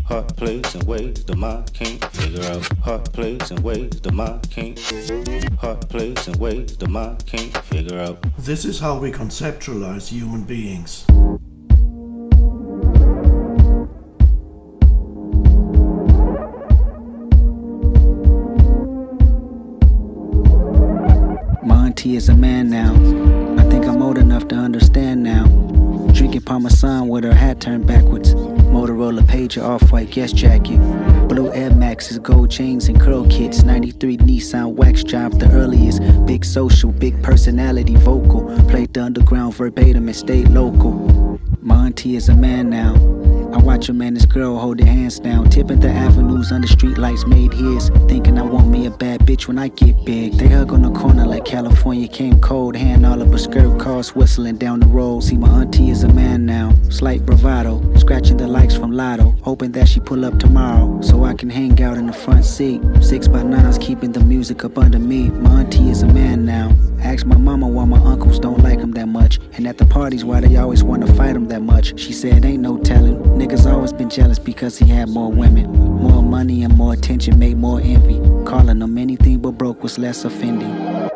Hot place and ways the mind can't figure out. Hot place and ways the mind can't. Hot place and ways the mind can't figure out. This is how we conceptualize human beings. My auntie is a man now. I think I'm old enough to understand now. Drinking Parmesan with her hat turned backwards. Motorola Pager, off-white guest jacket. Blue Air Maxes, gold chains and curl kits. 93 Nissan wax job, the earliest. Big social, big personality, vocal. Played the underground verbatim and stayed local. My auntie is a man now. I watch him and his girl hold their hands down. Tipping the avenues under streetlights made his. Thinking I want me a bad bitch when I get big. They hug on the corner like California came cold. Hand all of her skirt cars whistling down the road. See, my auntie is a man now. Slight bravado, scratching the likes from Lotto. Hoping that she pull up tomorrow so I can hang out in the front seat. 6x9s keeping the music up under me. My auntie is a man now. Ask my mama why my uncles don't like him that much. And at the parties why they always wanna fight him that much. She said ain't no telling. Niggas always been jealous because he had more women. More money and more attention made more envy. Calling him anything but broke was less offending.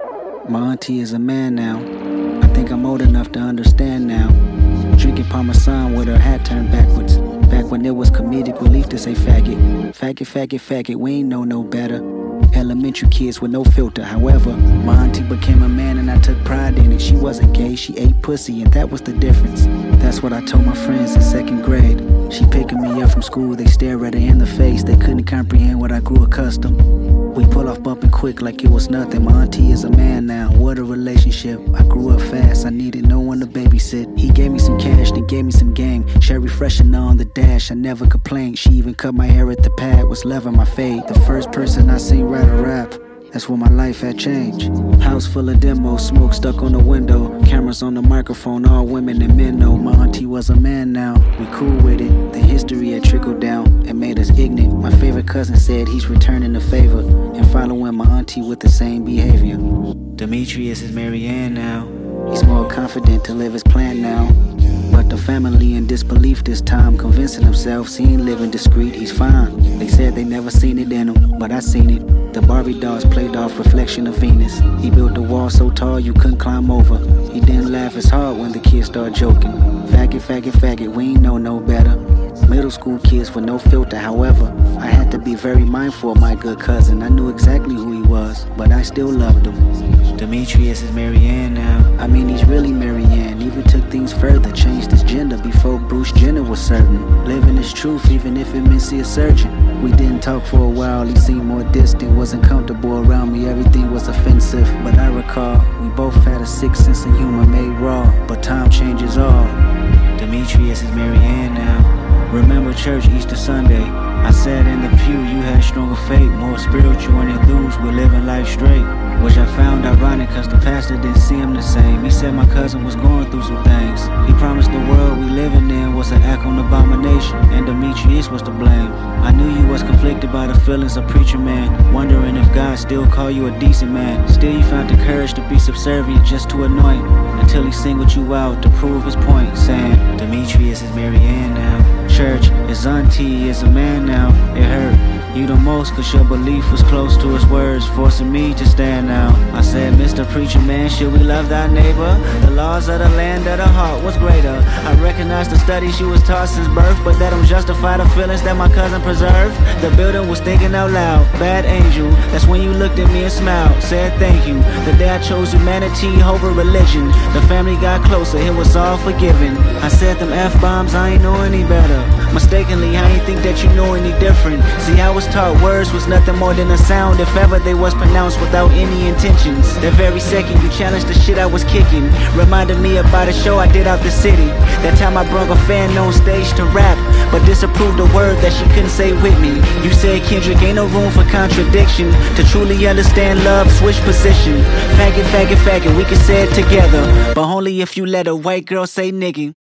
My auntie is a man now. I think I'm old enough to understand now. Drinking Parmesan with her hat turned backwards. Back when it was comedic relief to say faggot. Faggot, faggot, faggot, we ain't know no better. Elementary kids with no filter. However, my auntie became a man and I took pride in it. She wasn't gay, she ate pussy and that was the difference. That's what I told my friends in second grade. She picking me up from school, they stare at her in the face. They couldn't comprehend what I grew accustomed. We pull off bumping quick like it was nothing. My auntie is a man now, what a relationship. I grew up fast, I needed no one to babysit. He gave me some cash, then gave me some game. Cherry freshener on the dash, I never complained. She even cut my hair at the pad, was loving my fade. The first person I seen write a rap, that's when my life had changed. House full of demos, smoke stuck on the window. Cameras on the microphone, all women and men know. My auntie was a man now, we cool with it. The history had trickled down and made us ignorant. My favorite cousin said he's returning the favor and following my auntie with the same behavior. Demetrius is Marianne now. He's more confident to live his plan now. But the family in disbelief this time, convincing themselves he ain't living discreet, he's fine. They said they never seen it in him, but I seen it. The Barbie dolls played off reflection of Venus. He built a wall so tall you couldn't climb over. He didn't laugh as hard when the kids started joking. Faggot, faggot, faggot, we ain't know no better. Middle school kids with no filter, however, I had to be very mindful of my good cousin. I knew exactly who he was, but I still loved him. Demetrius is Marianne now. I mean, he's really Marianne. Even took things further, changed his gender before Bruce Jenner was certain. Living his truth, even if it meant see a surgeon. We didn't talk for a while, he seemed more distant. Wasn't comfortable around me, everything was offensive. But I recall, we both had a sick sense of humor made raw. But time changes all. Demetrius is Marianne now. Remember church Easter Sunday. I sat in the pew, you had stronger faith, more spiritual and enthused with living life straight. Which I found ironic cause the pastor didn't see him the same. He said my cousin was going through some things. He promised the world we living in was an act on abomination, and Demetrius was to blame. I knew you was conflicted by the feelings of preacher man, wondering if God still call you a decent man. Still you found the courage to be subservient just to annoy him, until he singled you out to prove his point, saying Demetrius is Marianne now. Church, his auntie is a man now. It hurt you the most cause your belief was close to his words, forcing me to stand out. I said, Mr. Preacher Man, should we love thy neighbor? The laws of the land of the heart was greater. I recognize the studies you was taught since birth, but that don't justify the feelings that my cousin preserved. The building was thinking out loud, bad angel. That's when you looked at me and smiled, said thank you. The day I chose humanity over religion, the family got closer, it was all forgiven. I said them F-bombs, I ain't know any better. Mistakenly, I ain't think that you know any different. See, I was taught words was nothing more than a sound, if ever they was pronounced without any intentions. That very second you challenged the shit I was kicking, reminded me about a show I did out the city. That time I brung a fan on stage to rap, but disapproved a word that she couldn't say with me. You said, Kendrick, ain't no room for contradiction. To truly understand love, switch position. Faggot, faggot, faggot, we can say it together, but only if you let a white girl say nigga.